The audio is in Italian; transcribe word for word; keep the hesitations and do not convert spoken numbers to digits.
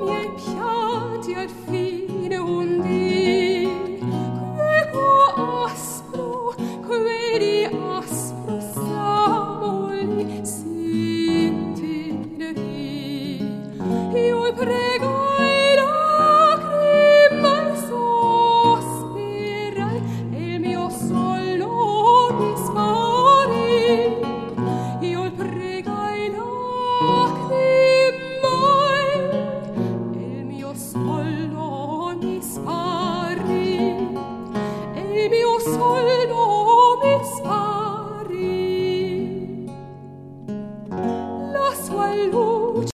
miei pianti al fine un dì, queco aspro, queri aspro savoli s'intinerì. Io pregai lacrima sospirai, e il mio sollo mi sparì. Io pregai lacrima, e il mio sollo mi sparì, e il mio sollo